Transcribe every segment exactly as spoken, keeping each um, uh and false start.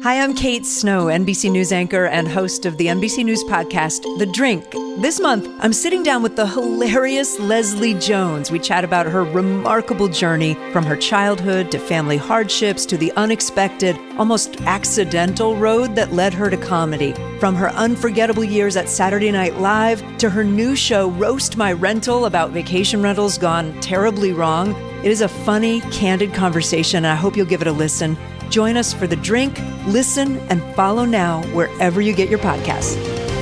Hi, I'm Kate Snow, N B C News anchor and host of the N B C News podcast, The Drink. This month, I'm sitting down with the hilarious Leslie Jones. We chat about her remarkable journey from her childhood to family hardships to the unexpected, almost accidental road that led her to comedy. From her unforgettable years at Saturday Night Live to her new show, Roast My Rental, about vacation rentals gone terribly wrong. It is a funny, candid conversation, and I hope you'll give it a listen. Join us for The Drink. Listen and follow now wherever you get your podcasts.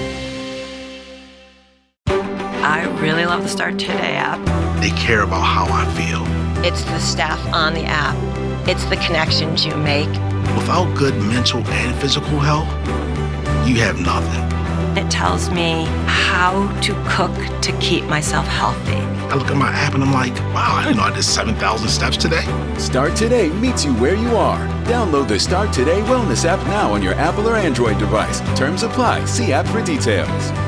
I really love the Start Today app. They care about how I feel. It's the staff on the app. It's the connections you make. Without good mental and physical health, you have nothing. It tells me how to cook to keep myself healthy. I look at my app and I'm like, wow, I didn't know I did seven thousand steps today. Start Today meets you where you are. Download the Start Today Wellness app now on your Apple or Android device. Terms apply. See app for details.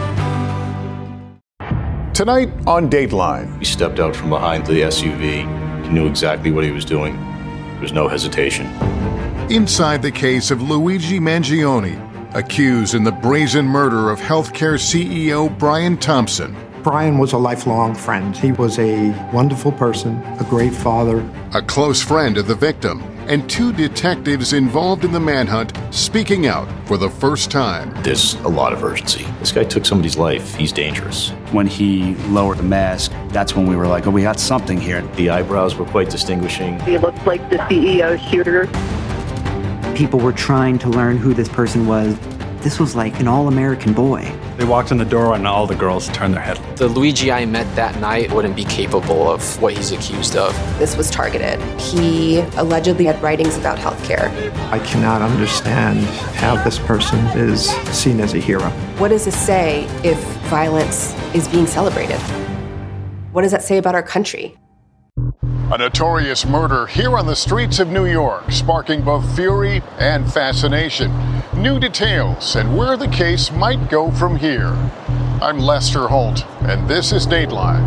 Tonight on Dateline. He stepped out from behind the S U V. He knew exactly what he was doing. There was no hesitation. Inside the case of Luigi Mangione, accused in the brazen murder of healthcare C E O Brian Thompson. Brian was a lifelong friend. He was a wonderful person, a great father. A close friend of the victim, and two detectives involved in the manhunt speaking out for the first time. There's a lot of urgency. This guy took somebody's life. He's dangerous. When he lowered the mask, that's when we were like, oh, we got something here. The eyebrows were quite distinguishing. He looked like the C E O shooter. People were trying to learn who this person was. This was like an all-American boy. They walked in the door and all the girls turned their head. The Luigi I met that night wouldn't be capable of what he's accused of. This was targeted. He allegedly had writings about healthcare. I cannot understand how this person is seen as a hero. What does this say if violence is being celebrated? What does that say about our country? A notorious murder here on the streets of New York, sparking both fury and fascination. New details and where the case might go from here. I'm Lester Holt, and this is Dateline.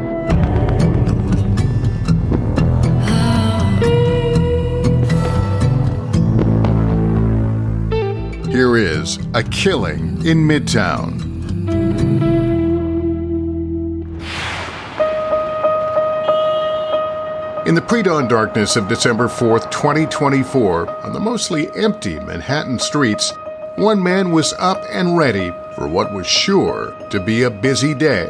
Here is a killing in Midtown. In the pre-dawn darkness of December fourth, twenty twenty-four, on the mostly empty Manhattan streets, one man was up and ready for what was sure to be a busy day.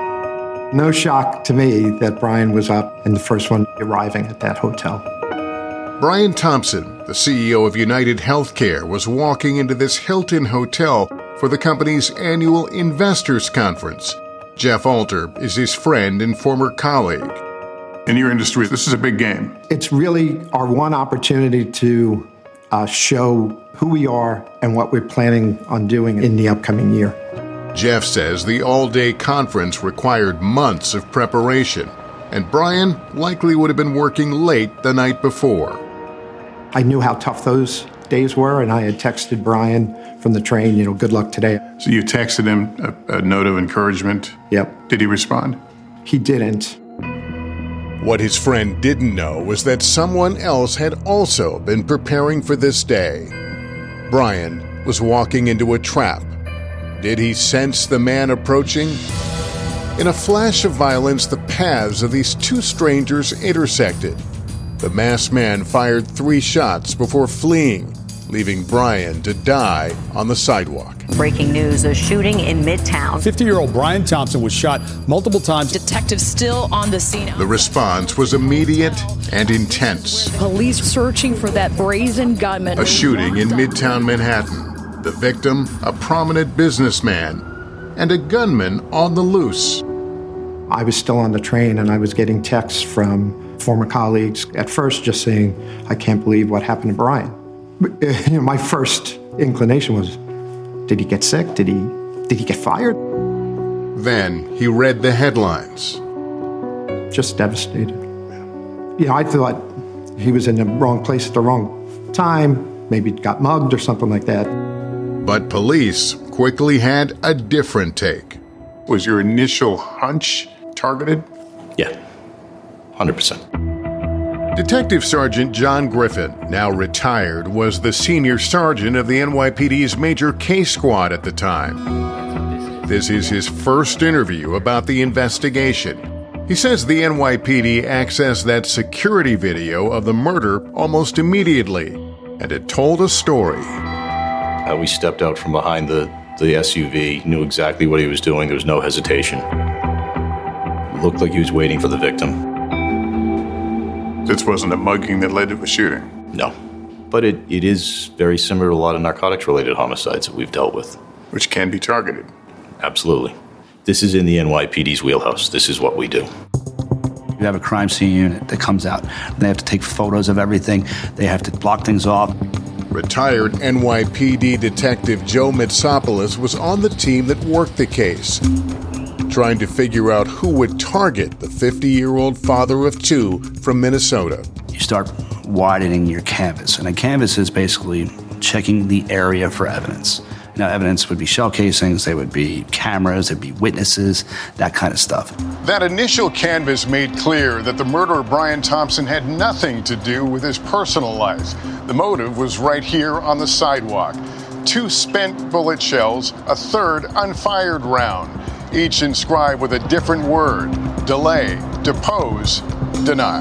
No shock to me that Brian was up and the first one arriving at that hotel. Brian Thompson, the C E O of United Healthcare, was walking into this Hilton hotel for the company's annual investors conference. Jeff Alter is his friend and former colleague. In your industry, this is a big game. It's really our one opportunity to uh, show who we are and what we're planning on doing in the upcoming year. Jeff says the all-day conference required months of preparation, and Brian likely would have been working late the night before. I knew how tough those days were, and I had texted Brian from the train, you know, good luck today. So you texted him a, a note of encouragement? Yep. Did he respond? He didn't. What his friend didn't know was that someone else had also been preparing for this day. Brian was walking into a trap. Did he sense the man approaching? In a flash of violence, the paths of these two strangers intersected. The masked man fired three shots before fleeing, leaving Brian to die on the sidewalk. Breaking news, a shooting in Midtown. fifty-year-old Brian Thompson was shot multiple times. Detectives still on the scene. The response was immediate and intense. Police searching for that brazen gunman. A shooting in Midtown Manhattan. The victim, a prominent businessman, and a gunman on the loose. I was still on the train and I was getting texts from former colleagues, at first just saying, I can't believe what happened to Brian. You know, my first inclination was, did he get sick? Did he, did he get fired? Then he read the headlines. Just devastated. You know, I thought he was in the wrong place at the wrong time, maybe got mugged or something like that. But police quickly had a different take. Was your initial hunch targeted? Yeah, one hundred percent. Detective Sergeant John Griffin, now retired, was the senior sergeant of the N Y P D's major case squad at the time. This is his first interview about the investigation. He says the N Y P D accessed that security video of the murder almost immediately, and it told a story. How he stepped out from behind the, the S U V, knew exactly what he was doing. There was no hesitation. It looked like he was waiting for the victim. This wasn't a mugging that led to a shooting? No. But it, it is very similar to a lot of narcotics-related homicides that we've dealt with. Which can be targeted. Absolutely. This is in the N Y P D's wheelhouse. This is what we do. You have a crime scene unit that comes out. They have to take photos of everything. They have to block things off. Retired N Y P D Detective Joe Mitsopoulos was on the team that worked the case, trying to figure out who would target the fifty-year-old father of two from Minnesota. You start widening your canvas, and a canvas is basically checking the area for evidence. Now, evidence would be shell casings, they would be cameras, there'd be witnesses, that kind of stuff. That initial canvas made clear that the murderer Brian Thompson had nothing to do with his personal life. The motive was right here on the sidewalk. Two spent bullet shells, a third unfired round, each inscribed with a different word: delay, depose, deny.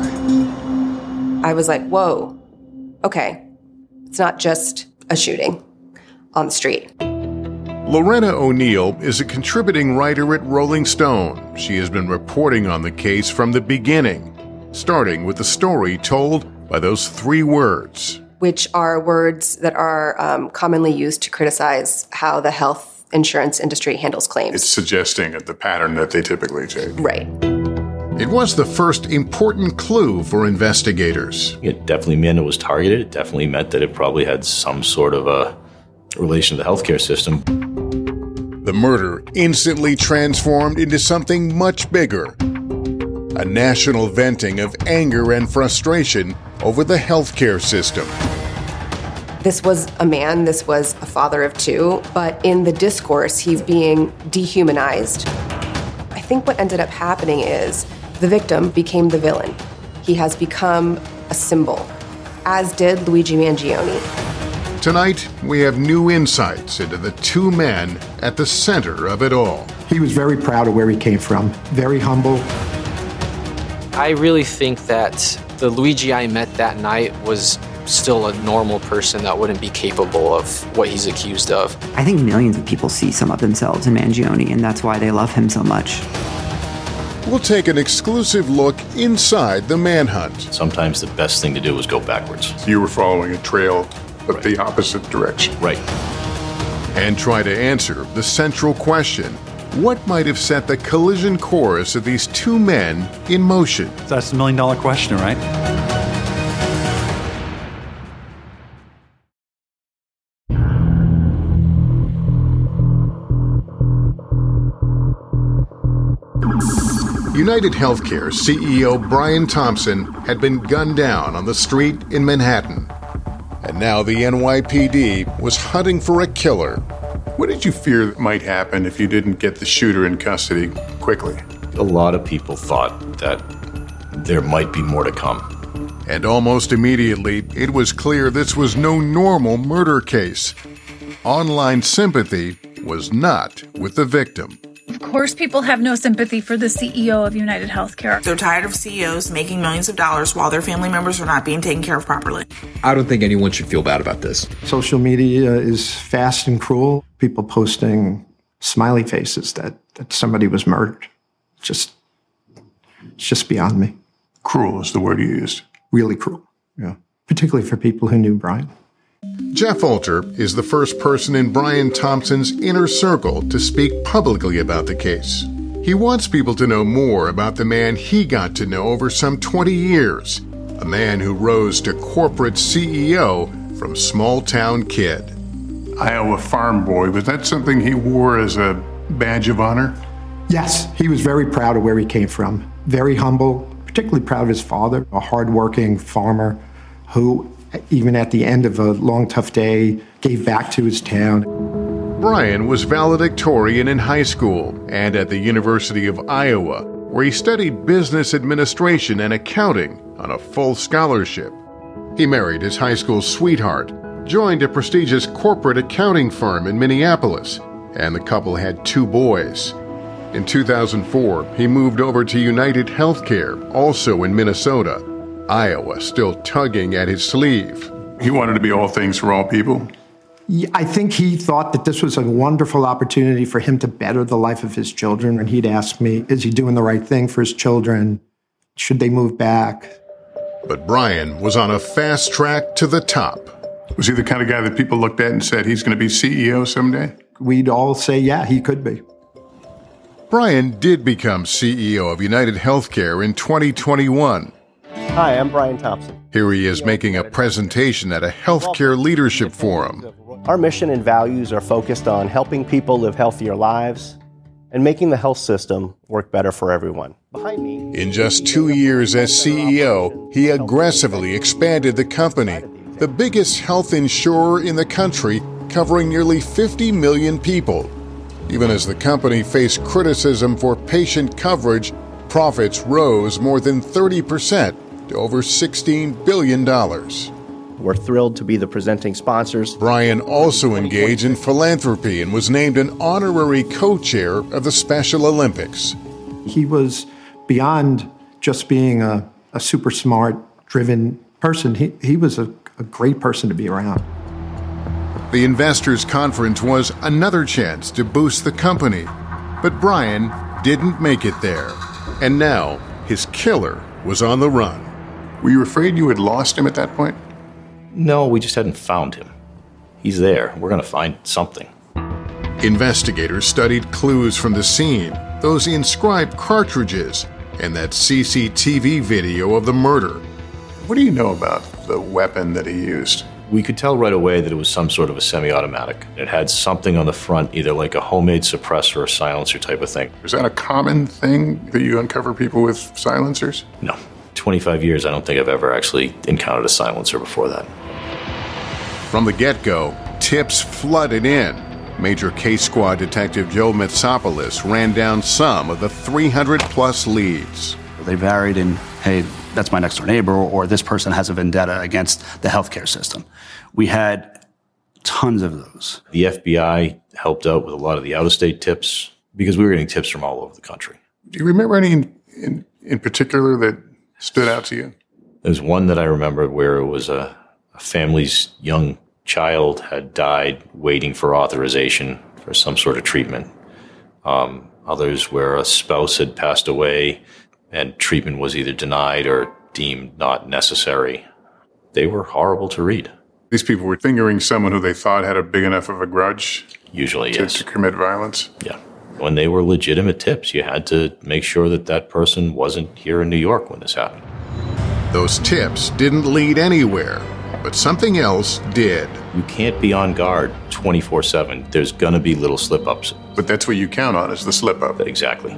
I was like, whoa, okay, it's not just a shooting on the street. Lorena O'Neill is a contributing writer at Rolling Stone. She has been reporting on the case from the beginning, starting with the story told by those three words. Which are words that are um, commonly used to criticize how the health insurance industry handles claims. It's suggesting the pattern that they typically take. Right. It was the first important clue for investigators. It definitely meant it was targeted. It definitely meant that it probably had some sort of a relation to the healthcare system. The murder instantly transformed into something much bigger. A national venting of anger and frustration over the healthcare system. This was a man, this was a father of two, but in the discourse, he's being dehumanized. I think what ended up happening is the victim became the villain. He has become a symbol, as did Luigi Mangione. Tonight, we have new insights into the two men at the center of it all. He was very proud of where he came from, very humble. I really think that the Luigi I met that night was still a normal person that wouldn't be capable of what he's accused of. I think millions of people see some of themselves in Mangione, and that's why they love him so much. We'll take an exclusive look inside the manhunt. Sometimes the best thing to do is go backwards. You were following a trail, but right. the opposite direction. Right. And try to answer the central question: what might have set the collision course of these two men in motion? That's the million dollar question, right? United Healthcare C E O Brian Thompson had been gunned down on the street in Manhattan. And now the N Y P D was hunting for a killer. What did you fear might happen if you didn't get the shooter in custody quickly? A lot of people thought that there might be more to come. And almost immediately, it was clear this was no normal murder case. Online sympathy was not with the victim. Of course, people have no sympathy for the C E O of United Healthcare. They're tired of C E Os making millions of dollars while their family members are not being taken care of properly. I don't think anyone should feel bad about this. Social media is fast and cruel. People posting smiley faces that, that somebody was murdered. Just, it's just beyond me. Cruel is the word you used. Really cruel, yeah. Particularly for people who knew Brian. Jeff Alter is the first person in Brian Thompson's inner circle to speak publicly about the case. He wants people to know more about the man he got to know over some twenty years, a man who rose to corporate C E O from small-town kid. Iowa farm boy, was that something he wore as a badge of honor? Yes, he was very proud of where he came from, very humble, particularly proud of his father, a hardworking farmer who, even at the end of a long, tough day, gave back to his town. Brian was valedictorian in high school and at the University of Iowa, where he studied business administration and accounting on a full scholarship. He married his high school sweetheart, joined a prestigious corporate accounting firm in Minneapolis, and the couple had two boys. In two thousand four, he moved over to United Healthcare, also in Minnesota, Iowa still tugging at his sleeve. He wanted to be all things for all people. Yeah, I think he thought that this was a wonderful opportunity for him to better the life of his children. And he'd ask me, is he doing the right thing for his children? Should they move back? But Brian was on a fast track to the top. Was he the kind of guy that people looked at and said he's going to be C E O someday? We'd all say, yeah, he could be. Brian did become C E O of United Healthcare in twenty twenty-one. Hi, I'm Brian Thompson. Here he is making a presentation at a healthcare leadership forum. Our mission and values are focused on helping people live healthier lives and making the health system work better for everyone. Behind me, in just two years as C E O, he aggressively expanded the company, the biggest health insurer in the country, covering nearly fifty million people. Even as the company faced criticism for patient coverage, profits rose more than thirty percent to over sixteen billion dollars. We're thrilled to be the presenting sponsors. Brian also engaged in philanthropy and was named an honorary co-chair of the Special Olympics. He was beyond just being a, a super smart, driven person. He, he was a, a great person to be around. The Investors Conference was another chance to boost the company, but Brian didn't make it there. And now his killer was on the run. Were you afraid you had lost him at that point? No, we just hadn't found him. He's there. We're going to find something. Investigators studied clues from the scene, those inscribed cartridges, and that C C T V video of the murder. What do you know about the weapon that he used? We could tell right away that it was some sort of a semi-automatic. It had something on the front, either like a homemade suppressor or silencer type of thing. Is that a common thing that you uncover people with silencers? No. twenty-five years, I don't think I've ever actually encountered a silencer before that. From the get-go, tips flooded in. Major Case Squad Detective Joe Mitsopoulos ran down some of the three hundred plus leads. They varied in, hey, that's my next door neighbor, or this person has a vendetta against the healthcare system. We had tons of those. The F B I helped out with a lot of the out-of-state tips because we were getting tips from all over the country. Do you remember any in, in, in particular that stood out to you? There's one that I remember where it was a, a family's young child had died waiting for authorization for some sort of treatment. Um, others where a spouse had passed away and treatment was either denied or deemed not necessary. They were horrible to read. These people were fingering someone who they thought had a big enough of a grudge Usually, to, yes. to commit violence? Yeah. When they were legitimate tips, you had to make sure that that person wasn't here in New York when this happened. Those tips didn't lead anywhere, but something else did. You can't be on guard twenty-four seven. There's going to be little slip-ups. But that's what you count on, is the slip-up. Exactly.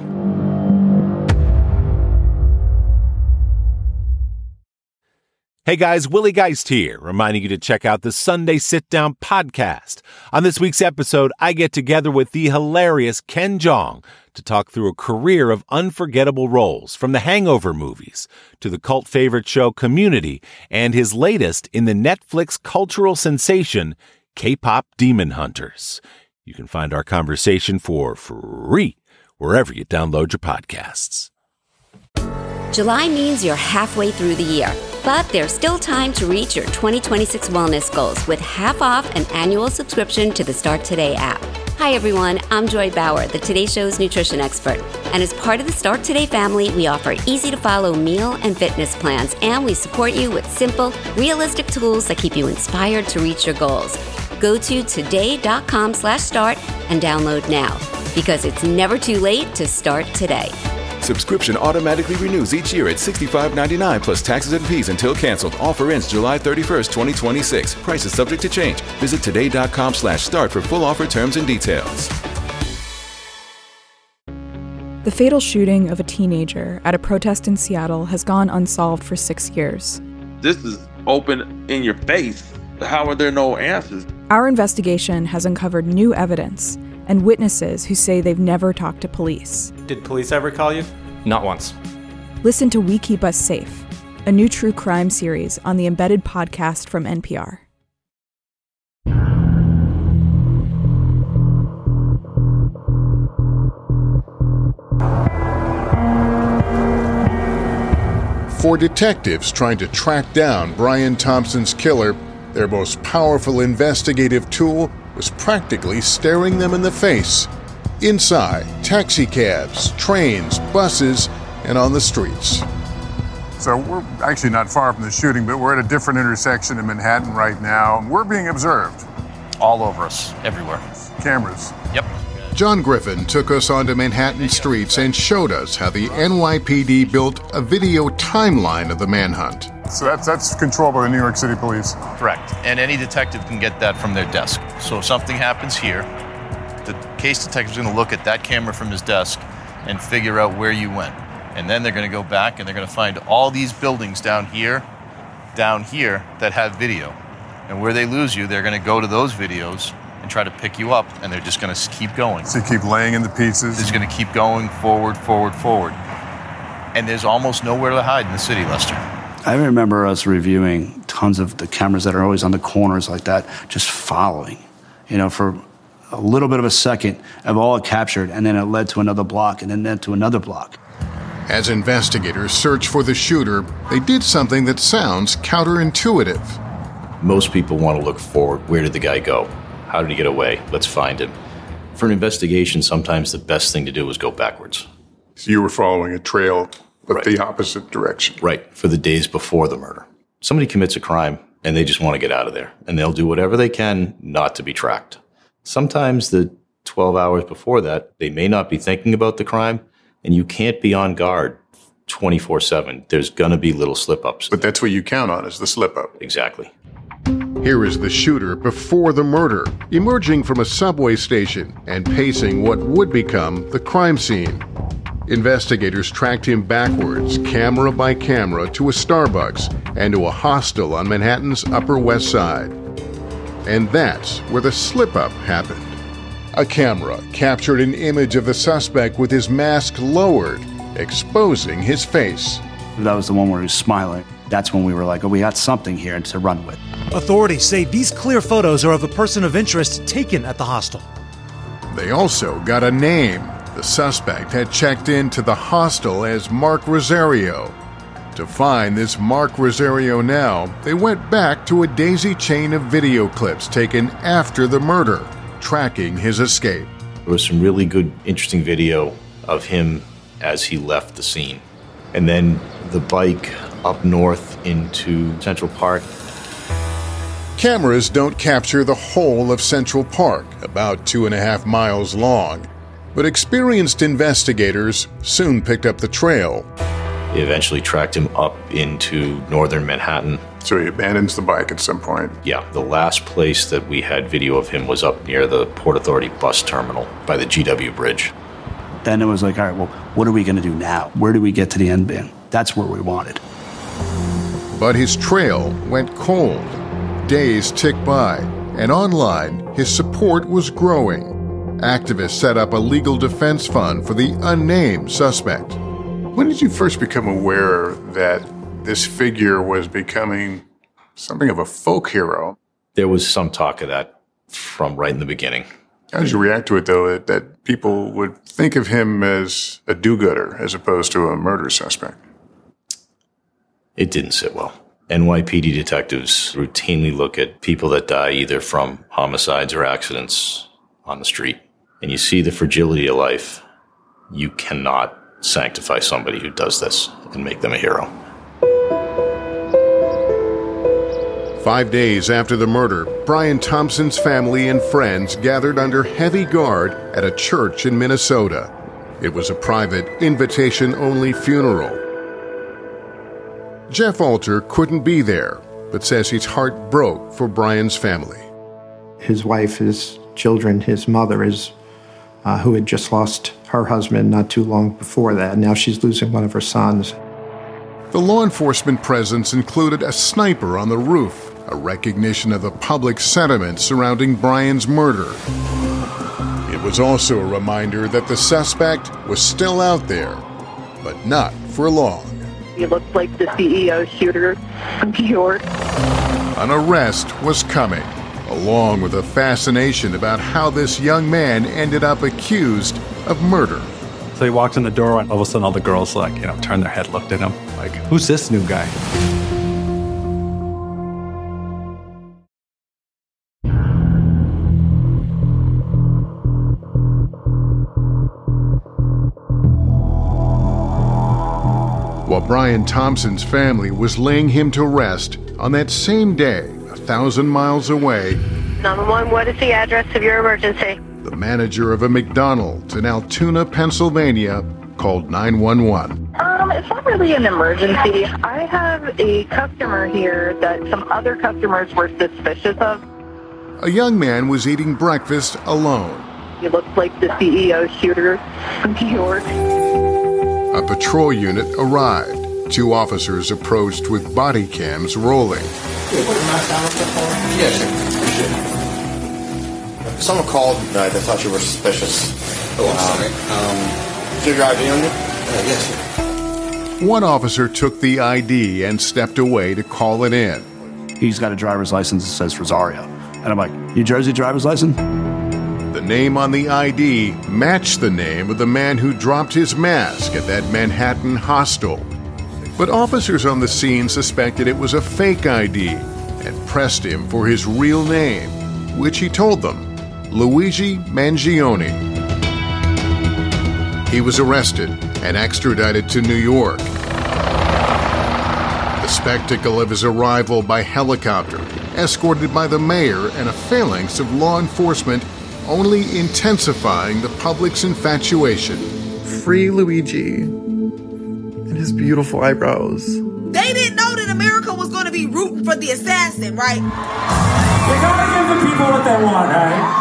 Hey guys, Willie Geist here, reminding you to check out the Sunday Sit Down podcast. On this week's episode, I get together with the hilarious Ken Jeong to talk through a career of unforgettable roles, from the Hangover movies to the cult favorite show Community and his latest in the Netflix cultural sensation, K-pop Demon Hunters. You can find our conversation for free wherever you download your podcasts. July means you're halfway through the year, but there's still time to reach your twenty twenty-six wellness goals with half off an annual subscription to the Start Today app. Hi everyone, I'm Joy Bauer, the Today Show's nutrition expert. And as part of the Start Today family, we offer easy to follow meal and fitness plans, and we support you with simple, realistic tools that keep you inspired to reach your goals. Go to today.com slash start and download now, because it's never too late to start today. Subscription automatically renews each year at sixty-five ninety-nine plus taxes and fees until canceled. Offer ends July thirty-first, twenty twenty-six. Price is subject to change. Visit today.com slash start for full offer terms and details. The fatal shooting of a teenager at a protest in Seattle has gone unsolved for six years. This is open in your face. How are there no answers? Our investigation has uncovered new evidence and witnesses who say they've never talked to police. Did police ever call you? Not once. Listen to We Keep Us Safe, a new true crime series on the Embedded podcast from N P R. For detectives trying to track down Brian Thompson's killer, their most powerful investigative tool was practically staring them in the face. Inside, taxi cabs, trains, buses, and on the streets. So we're actually not far from the shooting, but we're at a different intersection in Manhattan right now. We're being observed. All over us, everywhere. Cameras. Yep. John Griffin took us onto Manhattan streets and showed us how the N Y P D built a video timeline of the manhunt. So that's that's controlled by the New York City Police. Correct. And any detective can get that from their desk. So if something happens here, the case detective is going to look at that camera from his desk and figure out where you went. And then they're going to go back and they're going to find all these buildings down here, down here that have video. And where they lose you, they're going to go to those videos and try to pick you up, and they're just going to keep going. So you keep laying in the pieces? It's going to keep going forward, forward, forward. And there's almost nowhere to hide in the city, Lester. I remember us reviewing tons of the cameras that are always on the corners like that, just following, you know, for a little bit of a second of all it captured, and then it led to another block, and then led to another block. As investigators search for the shooter, they did something that sounds counterintuitive. Most people want to look forward. Where did the guy go? How did he get away? Let's find him. For an investigation, sometimes the best thing to do is go backwards. So you were following a trail, but right. the opposite direction. Right, for the days before the murder. Somebody commits a crime, and they just want to get out of there. And they'll do whatever they can not to be tracked. Sometimes the twelve hours before that, they may not be thinking about the crime, and you can't be on guard twenty-four seven. There's going to be little slip-ups. But that's what you count on, is the slip-up. Exactly. Here is the shooter before the murder, emerging from a subway station and pacing what would become the crime scene. Investigators tracked him backwards, camera by camera, to a Starbucks and to a hostel on Manhattan's Upper West Side. And that's where the slip-up happened. A camera captured an image of the suspect with his mask lowered, exposing his face. That was the one where he was smiling. That's when we were like, oh, we got something here to run with. Authorities say these clear photos are of a person of interest taken at the hostel. They also got a name. The suspect had checked into the hostel as Mark Rosario. To find this Mark Rosario now, they went back to a daisy chain of video clips taken after the murder, tracking his escape. There was some really good, interesting video of him as he left the scene. And then the bike up north into Central Park. Cameras don't capture the whole of Central Park, about two and a half miles long, but experienced investigators soon picked up the trail. They eventually tracked him up into northern Manhattan. So he abandons the bike at some point? Yeah, the last place that we had video of him was up near the Port Authority bus terminal by the G W Bridge. Then it was like, all right, well, what are we going to do now? Where do we get to the end bin? That's where we wanted. But his trail went cold. Days ticked by, and online, his support was growing. Activists set up a legal defense fund for the unnamed suspect. When did you first become aware that this figure was becoming something of a folk hero? There was some talk of that from right in the beginning. How did you react to it, though, that, that people would think of him as a do-gooder as opposed to a murder suspect? It didn't sit well. N Y P D detectives routinely look at people that die either from homicides or accidents on the street. And you see the fragility of life. You cannot sanctify somebody who does this and make them a hero. Five days after the murder, Brian Thompson's family and friends gathered under heavy guard at a church in Minnesota. It was a private, invitation-only funeral. Jeff Alter couldn't be there, but says his heart broke for Brian's family. His wife, his children, his mother, is, uh, who had just lost her husband not too long before that. Now she's losing one of her sons. The law enforcement presence included a sniper on the roof, a recognition of the public sentiment surrounding Brian's murder. It was also a reminder that the suspect was still out there, but not for long. He looked like the C E O shooter from New York. An arrest was coming, along with a fascination about how this young man ended up accused of murder. So he walked in the door, and all of a sudden all the girls, like, you know, turned their head, looked at him, like, who's this new guy? While Brian Thompson's family was laying him to rest on that same day, a thousand miles away, nine one one, what is the address of your emergency? the manager of a McDonald's in Altoona, Pennsylvania, called nine one one. Um, it's not really an emergency. I have a customer here that some other customers were suspicious of. A young man was eating breakfast alone. He looks like the C E O shooter from New York. A patrol unit arrived. Two officers approached with body cams rolling. Yeah, sure. Someone called uh, they thought you were suspicious. Oh, I'm sorry. Um, is your I D on you? Uh, yes, sir. One officer took the I D and stepped away to call it in. He's got a driver's license that says Rosario. And I'm like, New Jersey driver's license? The name on the I D matched the name of the man who dropped his mask at that Manhattan hostel. But officers on the scene suspected it was a fake I D and pressed him for his real name, which he told them, Luigi Mangione. He was arrested and extradited to New York. The spectacle of his arrival by helicopter, escorted by the mayor and a phalanx of law enforcement, only intensifying the public's infatuation. Free Luigi and his beautiful eyebrows. They didn't know that America was going to be rooting for the assassin, right? You gotta give the people what they want, right?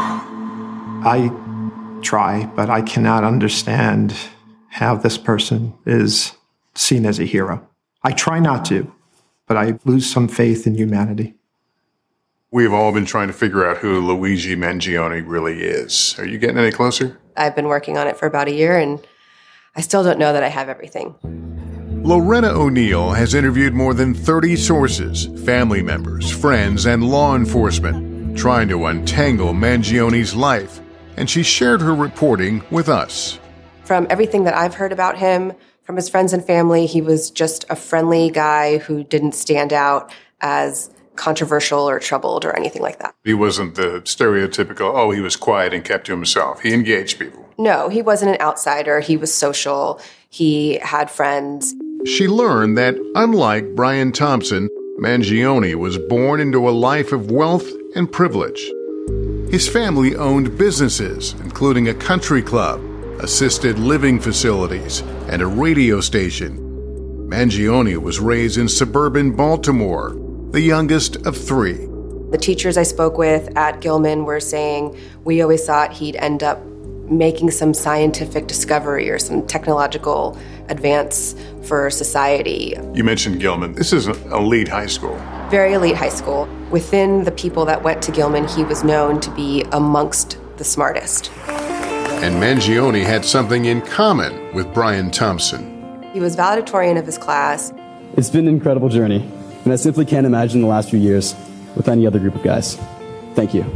I try, but I cannot understand how this person is seen as a hero. I try not to, but I lose some faith in humanity. We've all been trying to figure out who Luigi Mangione really is. Are you getting any closer? I've been working on it for about a year, and I still don't know that I have everything. Loretta O'Neill has interviewed more than thirty sources, family members, friends, and law enforcement, trying to untangle Mangione's life, and she shared her reporting with us. From everything that I've heard about him, from his friends and family, he was just a friendly guy who didn't stand out as controversial or troubled or anything like that. He wasn't the stereotypical, oh, he was quiet and kept to himself. He engaged people. No, he wasn't an outsider. He was social. He had friends. She learned that, unlike Brian Thompson, Mangione was born into a life of wealth and privilege. His family owned businesses, including a country club, assisted living facilities, and a radio station. Mangione was raised in suburban Baltimore, the youngest of three. The teachers I spoke with at Gilman were saying we always thought he'd end up making some scientific discovery or some technological advance for society. You mentioned Gilman. This is an elite high school. Very elite high school. Within the people that went to Gilman, he was known to be amongst the smartest. And Mangione had something in common with Brian Thompson. He was valedictorian of his class. It's been an incredible journey, and I simply can't imagine the last few years with any other group of guys. Thank you.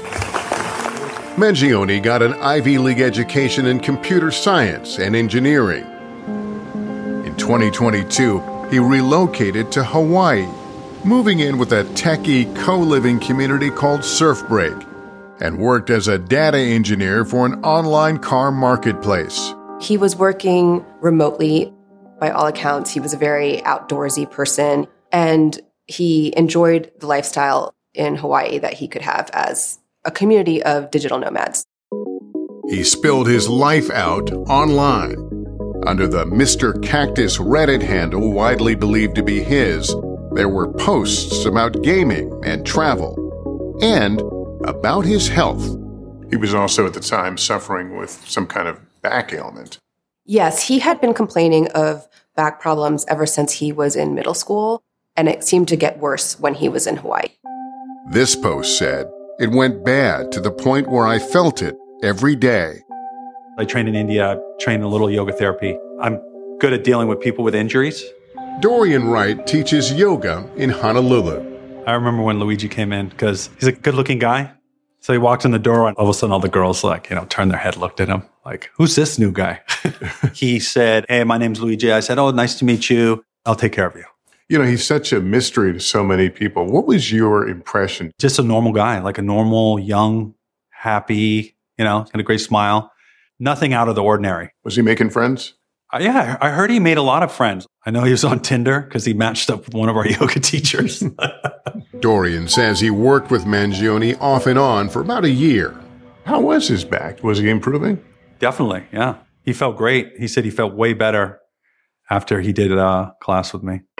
Mangione got an Ivy League education in computer science and engineering. In twenty twenty-two, he relocated to Hawaii, moving in with a techie co-living community called Surfbreak, and worked as a data engineer for an online car marketplace. He was working remotely. By all accounts, he was a very outdoorsy person, and he enjoyed the lifestyle in Hawaii that he could have as a community of digital nomads. He spilled his life out online. Under the Mister Cactus Reddit handle, widely believed to be his, there were posts about gaming and travel, and about his health. He was also at the time suffering with some kind of back ailment. Yes, he had been complaining of back problems ever since he was in middle school, and it seemed to get worse when he was in Hawaii. This post said, "It went bad to the point where I felt it every day." I trained in India, trained a little yoga therapy. I'm good at dealing with people with injuries. Dorian Wright teaches yoga in Honolulu. I remember when Luigi came in because he's a good-looking guy. So he walked in the door and all of a sudden all the girls like, you know, turned their head, looked at him like, who's this new guy? He said, hey, my name's Luigi. I said, oh, nice to meet you. I'll take care of you. You know, he's such a mystery to so many people. What was your impression? Just a normal guy, like a normal, young, happy, you know, had a great smile. Nothing out of the ordinary. Was he making friends? Uh, yeah, I heard he made a lot of friends. I know he was on Tinder because he matched up with one of our yoga teachers. Dorian says he worked with Mangione off and on for about a year. How was his back? Was he improving? Definitely, yeah. He felt great. He said he felt way better after he did a class with me.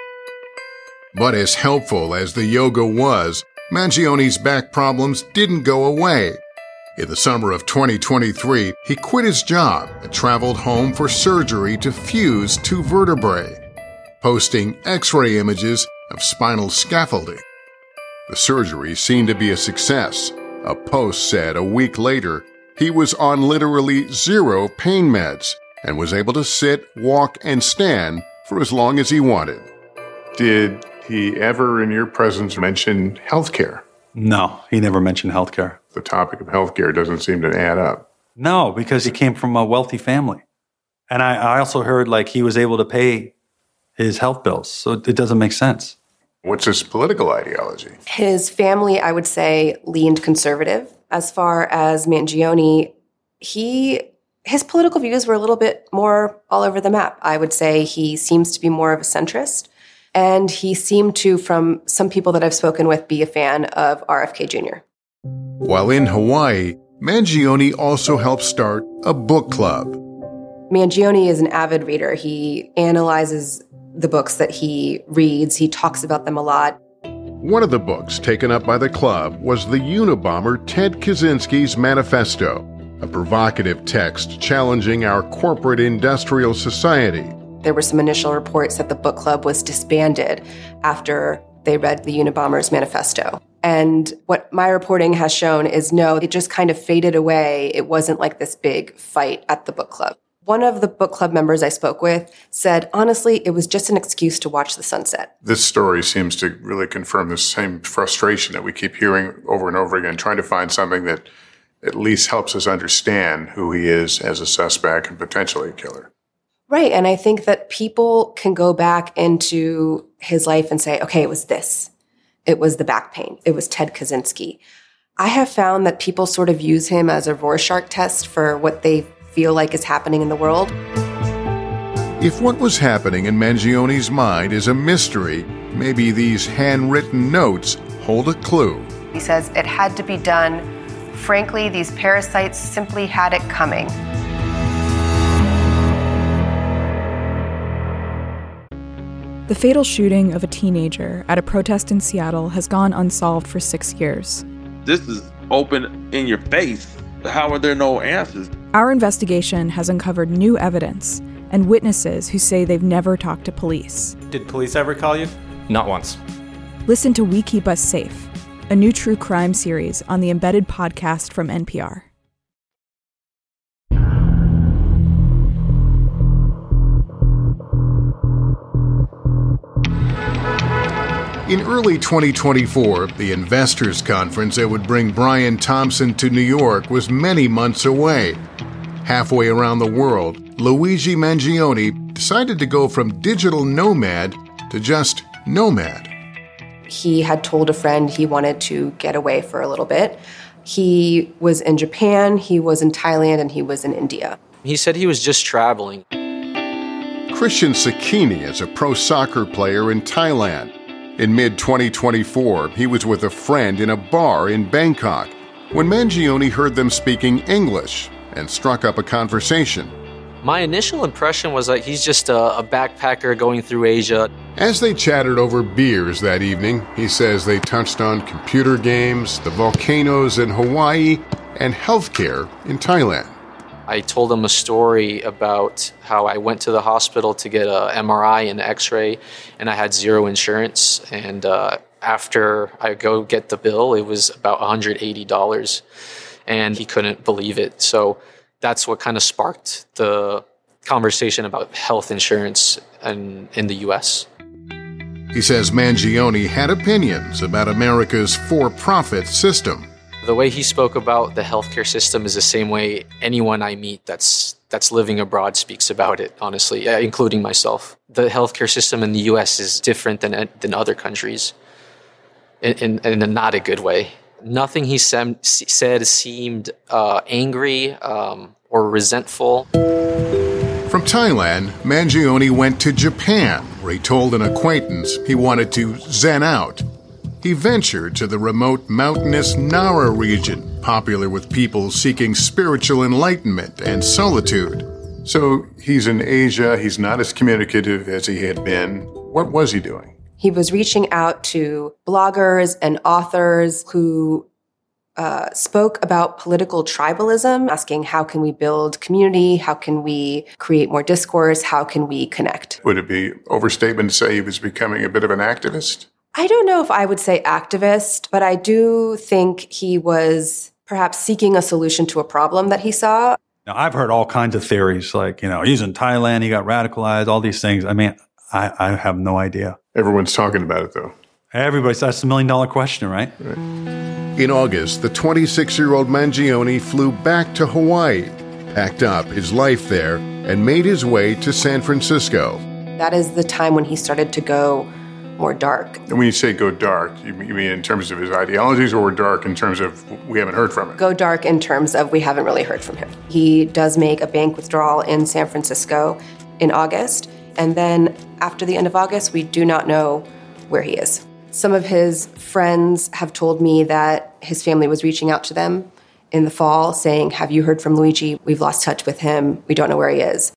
But as helpful as the yoga was, Mangione's back problems didn't go away. In the summer of twenty twenty-three, he quit his job and traveled home for surgery to fuse two vertebrae, posting X-ray images of spinal scaffolding. The surgery seemed to be a success. A post said a week later, he was on literally zero pain meds and was able to sit, walk, and stand for as long as he wanted. Did he ever, in your presence, mention healthcare? No, he never mentioned healthcare. The topic of healthcare doesn't seem to add up. No, because he came from a wealthy family. And I, I also heard like he was able to pay his health bills. So it doesn't make sense. What's his political ideology? His family, I would say, leaned conservative. As far as Mangione, he his political views were a little bit more all over the map. I would say he seems to be more of a centrist. And he seemed to, from some people that I've spoken with, be a fan of R F K Junior While in Hawaii, Mangione also helped start a book club. Mangione is an avid reader. He analyzes the books that he reads. He talks about them a lot. One of the books taken up by the club was the Unabomber Ted Kaczynski's Manifesto, a provocative text challenging our corporate industrial society. There were some initial reports that the book club was disbanded after they read the Unabomber's manifesto. And what my reporting has shown is no, it just kind of faded away. It wasn't like this big fight at the book club. One of the book club members I spoke with said, honestly, it was just an excuse to watch the sunset. This story seems to really confirm the same frustration that we keep hearing over and over again, trying to find something that at least helps us understand who he is as a suspect and potentially a killer. Right. And I think that people can go back into his life and say, okay, it was this. It was the back pain. It was Ted Kaczynski. I have found that people sort of use him as a Rorschach test for what they feel like is happening in the world. If what was happening in Mangione's mind is a mystery, maybe these handwritten notes hold a clue. He says it had to be done. Frankly, these parasites simply had it coming. The fatal shooting of a teenager at a protest in Seattle has gone unsolved for six years. This is open in your face. How are there no answers? Our investigation has uncovered new evidence and witnesses who say they've never talked to police. Did police ever call you? Not once. Listen to We Keep Us Safe, a new true crime series on the Embedded podcast from N P R. In early twenty twenty-four, the investors' conference that would bring Brian Thompson to New York was many months away. Halfway around the world, Luigi Mangione decided to go from digital nomad to just nomad. He had told a friend he wanted to get away for a little bit. He was in Japan, he was in Thailand, and he was in India. He said he was just traveling. Christian Sakini is a pro soccer player in Thailand. In mid twenty twenty-four, he was with a friend in a bar in Bangkok when Mangione heard them speaking English and struck up a conversation. My initial impression was that he's just a, a backpacker going through Asia. As they chatted over beers that evening, he says they touched on computer games, the volcanoes in Hawaii, and healthcare in Thailand. I told him a story about how I went to the hospital to get a M R I and X-ray, and I had zero insurance. And uh, after I go get the bill, it was about one hundred eighty dollars, and he couldn't believe it. So that's what kind of sparked the conversation about health insurance in, in the U S. He says Mangione had opinions about America's for-profit system. The way he spoke about the healthcare system is the same way anyone I meet that's that's living abroad speaks about it, honestly, including myself. The healthcare system in the U S is different than than other countries in, in, in a not a good way. Nothing he sem- said seemed uh, angry um, or resentful. From Thailand, Mangione went to Japan, where he told an acquaintance he wanted to zen out. He ventured to the remote mountainous Nara region, popular with people seeking spiritual enlightenment and solitude. So he's in Asia, he's not as communicative as he had been. What was he doing? He was reaching out to bloggers and authors who uh, spoke about political tribalism, asking how can we build community, how can we create more discourse, how can we connect. Would it be overstatement to say he was becoming a bit of an activist? I don't know if I would say activist, but I do think he was perhaps seeking a solution to a problem that he saw. Now, I've heard all kinds of theories, like, you know, he's in Thailand, he got radicalized, all these things. I mean, I, I have no idea. Everyone's talking about it, though. Everybody's, that's the million-dollar question, right? right? In August, the twenty-six-year-old Mangione flew back to Hawaii, packed up his life there, and made his way to San Francisco. That is the time when he started to go more dark. And when you say go dark, you mean in terms of his ideologies, or dark in terms of we haven't heard from him? Go dark in terms of we haven't really heard from him. He does make a bank withdrawal in San Francisco in August, and then after the end of August, we do not know where he is. Some of his friends have told me that his family was reaching out to them in the fall saying, have you heard from Luigi? We've lost touch with him. We don't know where he is.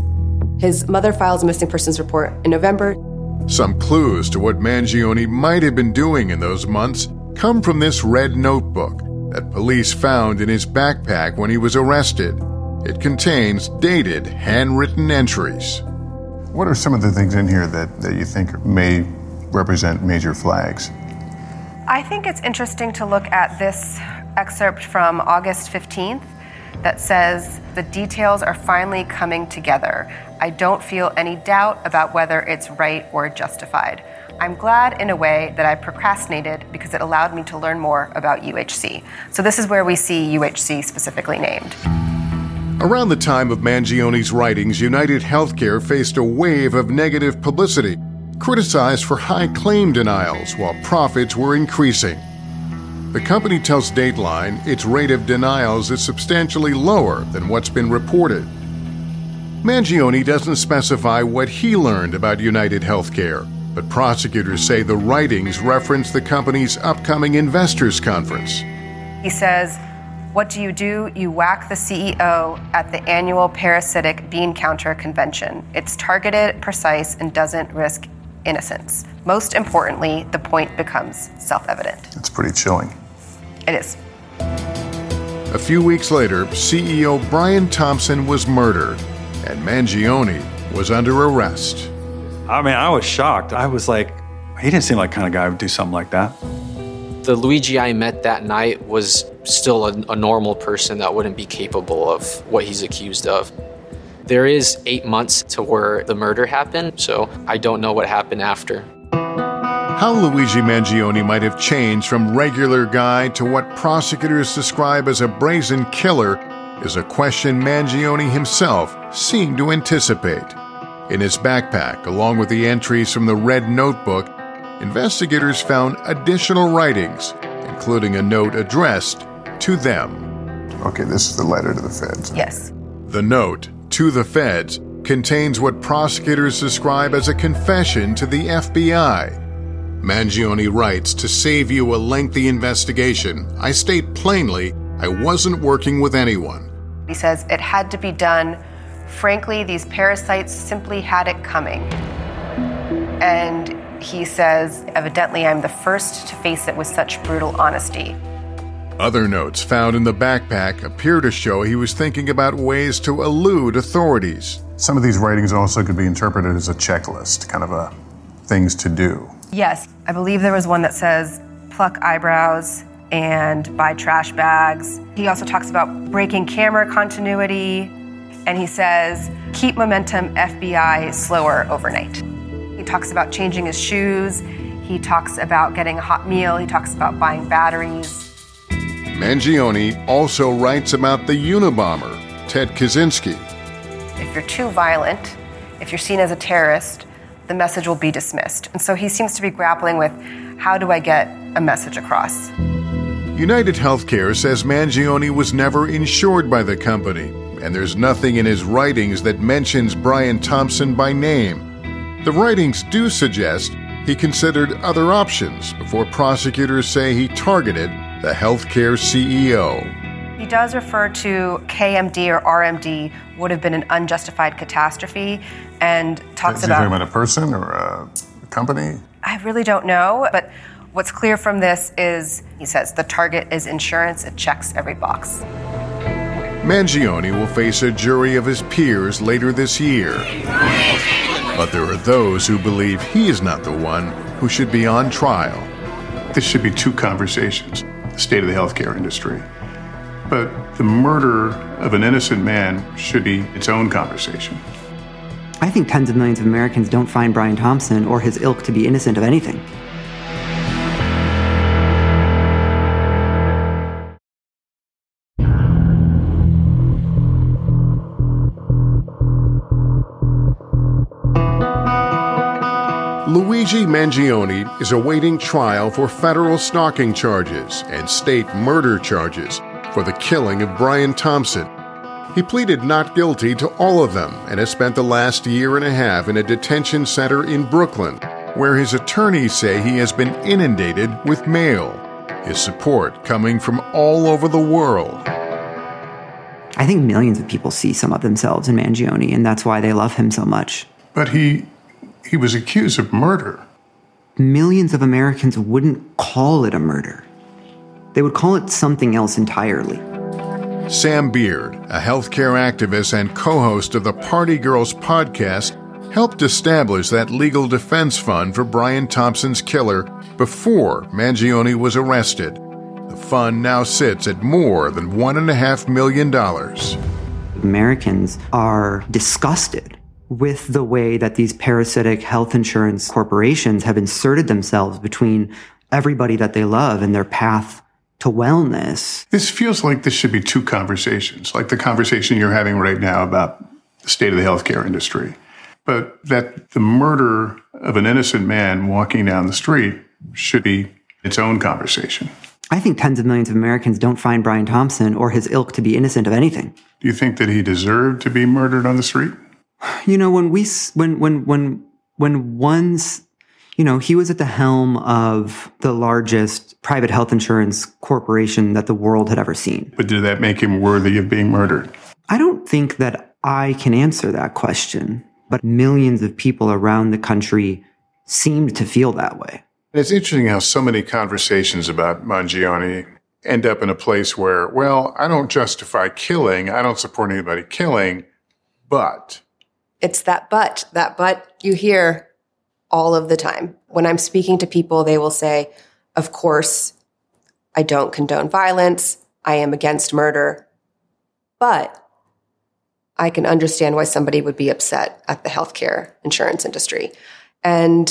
His mother files a missing persons report in November. Some clues to what Mangione might have been doing in those months come from this red notebook that police found in his backpack when he was arrested. It contains dated, handwritten entries. What are some of the things in here that, that you think may represent major flags? I think it's interesting to look at this excerpt from August fifteenth that says, the details are finally coming together. I don't feel any doubt about whether it's right or justified. I'm glad in a way that I procrastinated because it allowed me to learn more about U H C. So this is where we see U H C specifically named. Around the time of Mangione's writings, United Healthcare faced a wave of negative publicity, criticized for high claim denials while profits were increasing. The company tells Dateline its rate of denials is substantially lower than what's been reported. Mangione doesn't specify what he learned about United Healthcare, but prosecutors say the writings reference the company's upcoming investors conference. He says, what do you do? You whack the C E O at the annual parasitic bean counter convention. It's targeted, precise, and doesn't risk innocence. Most importantly, the point becomes self-evident. That's pretty chilling. It is. A few weeks later, C E O Brian Thompson was murdered, and Mangione was under arrest. I mean, I was shocked. I was like, he didn't seem like the kind of guy who would do something like that. The Luigi I met that night was still a, a normal person that wouldn't be capable of what he's accused of. There is eight months to where the murder happened, so I don't know what happened after. How Luigi Mangione might have changed from regular guy to what prosecutors describe as a brazen killer is a question Mangione himself seemed to anticipate. In his backpack, along with the entries from the red notebook, investigators found additional writings, including a note addressed to them. Okay, this is the letter to the feds. Yes. The note, to the feds, contains what prosecutors describe as a confession to the F B I. Mangione writes, to save you a lengthy investigation, I state plainly I wasn't working with anyone. He says it had to be done. Frankly, these parasites simply had it coming. And he says, evidently, I'm the first to face it with such brutal honesty. Other notes found in the backpack appear to show he was thinking about ways to elude authorities. Some of these writings also could be interpreted as a checklist, kind of a things to do. Yes, I believe there was one that says pluck eyebrows and buy trash bags. He also talks about breaking camera continuity. and he says, keep momentum, F B I, slower overnight. He talks about changing his shoes. He talks about getting a hot meal. He talks about buying batteries. Mangione also writes about the Unabomber, Ted Kaczynski. If you're too violent, if you're seen as a terrorist, the message will be dismissed. And so he seems to be grappling with, how do I get a message across? United Healthcare says Mangione was never insured by the company, and there's nothing in his writings that mentions Brian Thompson by name. The writings do suggest he considered other options before prosecutors say he targeted the healthcare C E O. He does refer to K M D or R M D would have been an unjustified catastrophe, and talks Is he about... talking about a person or a company? I really don't know, but what's clear from this is, he says, the target is insurance. It checks every box. Mangione will face a jury of his peers later this year. But there are those who believe he is not the one who should be on trial. This should be two conversations, the state of the healthcare industry. But the murder of an innocent man should be its own conversation. I think tens of millions of Americans don't find Brian Thompson or his ilk to be innocent of anything. Luigi Mangione is awaiting trial for federal stalking charges and state murder charges for the killing of Brian Thompson. He pleaded not guilty to all of them and has spent the last year and a half in a detention center in Brooklyn, where his attorneys say he has been inundated with mail, his support coming from all over the world. I think millions of people see some of themselves in Mangione, and that's why they love him so much. But he he was accused of murder. Millions of Americans wouldn't call it a murder. They would call it something else entirely. Sam Beard, a healthcare activist and co-host of the Party Girls podcast, helped establish that legal defense fund for Brian Thompson's killer before Mangione was arrested. The fund now sits at more than one and a half million dollars. Americans are disgusted with the way that these parasitic health insurance corporations have inserted themselves between everybody that they love and their path to wellness. This feels like this should be two conversations, like the conversation you're having right now about the state of the healthcare industry. But that the murder of an innocent man walking down the street should be its own conversation. I think tens of millions of Americans don't find Brian Thompson or his ilk to be innocent of anything. Do you think that he deserved to be murdered on the street? You know, when we, when, when, when, when one's, you know, he was at the helm of the largest private health insurance corporation that the world had ever seen. But did that make him worthy of being murdered? I don't think that I can answer that question, but millions of people around the country seemed to feel that way. It's interesting how so many conversations about Mangione end up in a place where, well, I don't justify killing, I don't support anybody killing, but... It's that but, that but you hear all of the time. When I'm speaking to people, they will say, of course, I don't condone violence, I am against murder, but I can understand why somebody would be upset at the healthcare insurance industry. And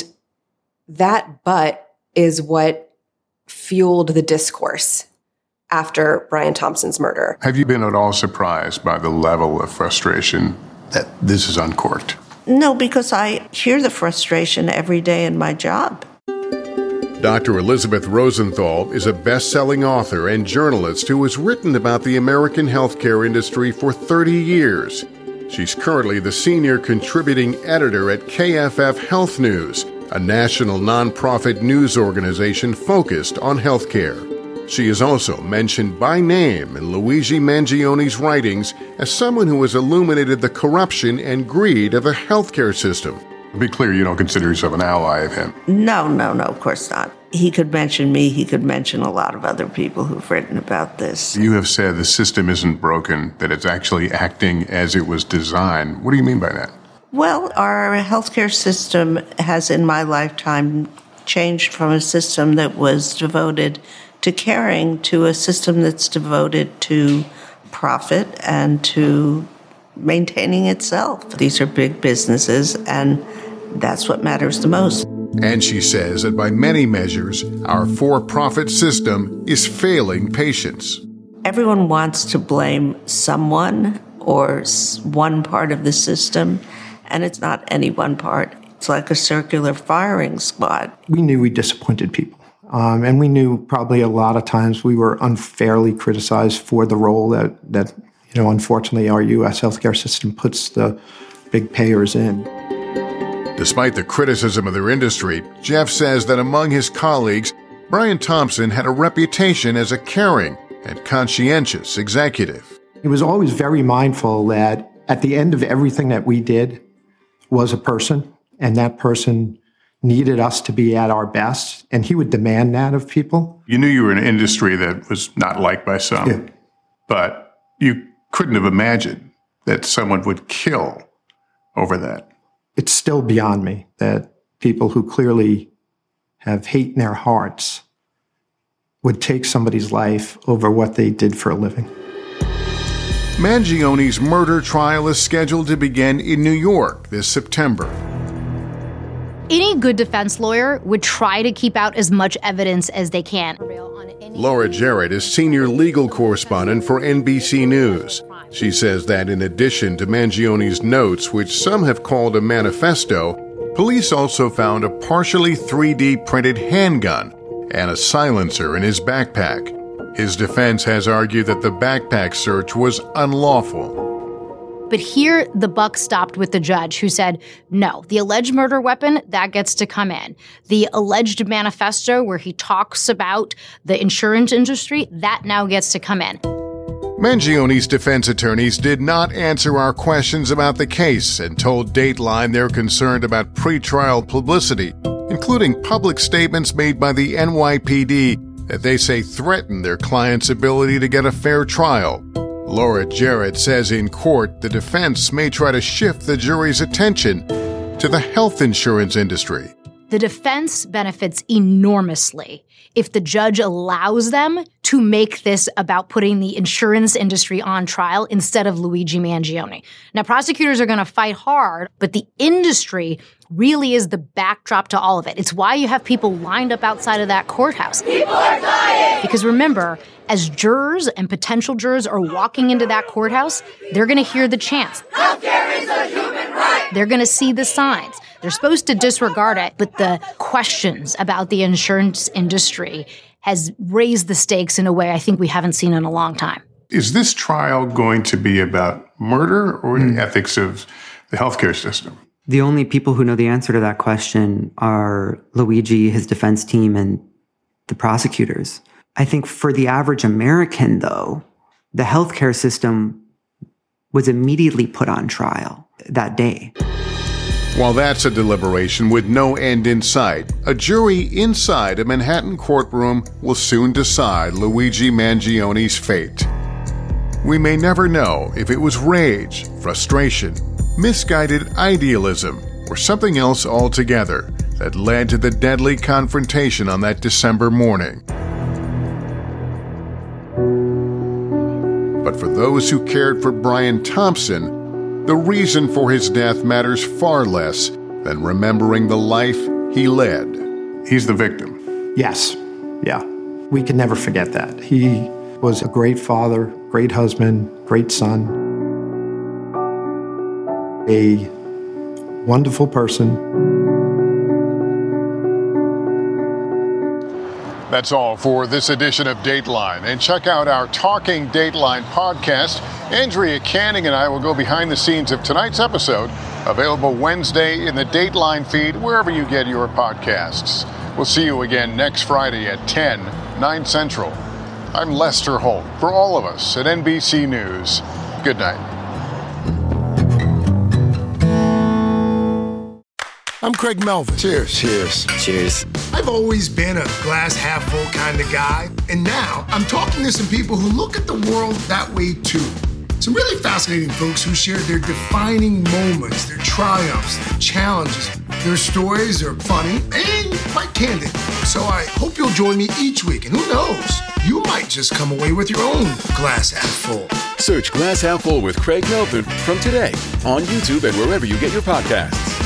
that but is what fueled the discourse after Brian Thompson's murder. Have you been at all surprised by the level of frustration that this is uncorked? No, because I hear the frustration every day in my job. Doctor Elizabeth Rosenthal is a best-selling author and journalist who has written about the American healthcare industry for thirty years. She's currently the senior contributing editor at K F F Health News, a national nonprofit news organization focused on healthcare. She is also mentioned by name in Luigi Mangione's writings as someone who has illuminated the corruption and greed of the healthcare system. To be clear, you don't consider yourself an ally of him. No, no, no, of course not. He could mention me. He could mention a lot of other people who've written about this. You have said the system isn't broken, that it's actually acting as it was designed. What do you mean by that? Well, our healthcare system has, in my lifetime, changed from a system that was devoted to caring to a system that's devoted to profit and to maintaining itself. These are big businesses, and that's what matters the most. And she says that by many measures, our for-profit system is failing patients. Everyone wants to blame someone or one part of the system, and it's not any one part. It's like a circular firing squad. We knew we disappointed people. Um, and we knew probably a lot of times we were unfairly criticized for the role that, that, you know, unfortunately our U S healthcare system puts the big payers in. Despite the criticism of their industry, Jeff says that among his colleagues, Brian Thompson had a reputation as a caring and conscientious executive. He was always very mindful that at the end of everything that we did was a person, and that person needed us to be at our best, and he would demand that of people. You knew you were in an industry that was not liked by some, yeah. But you couldn't have imagined that someone would kill over that. It's still beyond me that people who clearly have hate in their hearts would take somebody's life over what they did for a living. Mangioni's murder trial is scheduled to begin in New York this September. Any good defense lawyer would try to keep out as much evidence as they can. Laura Jarrett is senior legal correspondent for N B C News. She says that in addition to Mangioni's notes, which some have called a manifesto, police also found a partially three D printed handgun and a silencer in his backpack. His defense has argued that the backpack search was unlawful. But here, the buck stopped with the judge, who said, no, the alleged murder weapon, that gets to come in. The alleged manifesto, where he talks about the insurance industry, that now gets to come in. Mangioni's defense attorneys did not answer our questions about the case and told Dateline they're concerned about pretrial publicity, including public statements made by the N Y P D that they say threaten their client's ability to get a fair trial. Laura Jarrett says in court the defense may try to shift the jury's attention to the health insurance industry. The defense benefits enormously if the judge allows them to make this about putting the insurance industry on trial instead of Luigi Mangione. Now, prosecutors are going to fight hard, but the industry really is the backdrop to all of it. It's why you have people lined up outside of that courthouse. People are dying! Because remember, as jurors and potential jurors are walking into that courthouse, they're going to hear the chants. Healthcare is a human right! They're going to see the signs. They're supposed to disregard it, but the questions about the insurance industry has raised the stakes in a way I think we haven't seen in a long time. Is this trial going to be about murder or mm. the ethics of the healthcare system? The only people who know the answer to that question are Luigi, his defense team, and the prosecutors. I think for the average American, though, the healthcare system was immediately put on trial that day. While that's a deliberation with no end in sight, a jury inside a Manhattan courtroom will soon decide Luigi Mangione's fate. We may never know if it was rage, frustration, misguided idealism, or something else altogether that led to the deadly confrontation on that December morning. But for those who cared for Brian Thompson, the reason for his death matters far less than remembering the life he led. He's the victim. Yes. Yeah. We can never forget that. He was a great father, great husband, great son, a wonderful person. That's all for this edition of Dateline. And check out our Talking Dateline podcast. Andrea Canning and I will go behind the scenes of tonight's episode, available Wednesday in the Dateline feed, wherever you get your podcasts. We'll see you again next Friday at ten, nine Central. I'm Lester Holt. For all of us at N B C News, good night. I'm Craig Melvin. Cheers. Cheers. Cheers. I've always been a glass half full kind of guy, and now I'm talking to some people who look at the world that way too. Some really fascinating folks who share their defining moments, their triumphs, their challenges, Their stories are funny and quite candid. So I hope you'll join me each week. And who knows, you might just come away with your own glass half full. Search Glass Half Full with Craig Melvin from today on YouTube and wherever you get your podcasts.